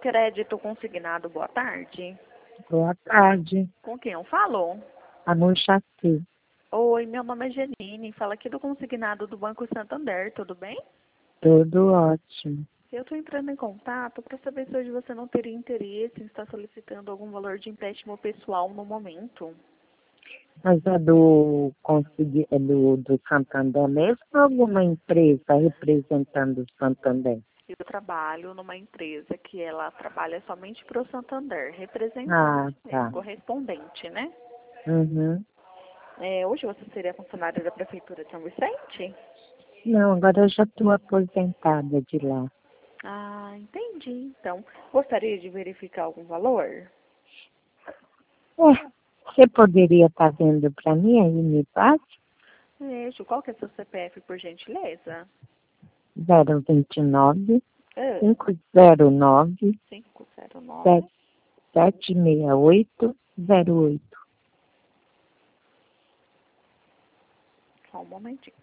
Crédito consignado, boa tarde. Boa tarde, Com quem eu falo? Amor Chassi. Oi, meu nome é Janine, fala aqui do consignado do Banco Santander, tudo bem? Tudo ótimo. Eu estou entrando em contato para saber se hoje você não teria interesse em estar solicitando algum valor de empréstimo pessoal no momento. Mas é do Santander mesmo ou alguma empresa representando o Santander? Eu trabalho numa empresa que ela trabalha somente para o Santander, Ah, representante, tá. correspondente, né? Uhum. Hoje você seria funcionária da Prefeitura de São Vicente? Não, agora eu já estou aposentada de lá. Ah, entendi. Então, gostaria de verificar algum valor? Você poderia estar vendo para mim aí, me passa? Vejo. Qual que é seu CPF, por gentileza? 029 Ah, 509 509. 76808. Só um momentinho.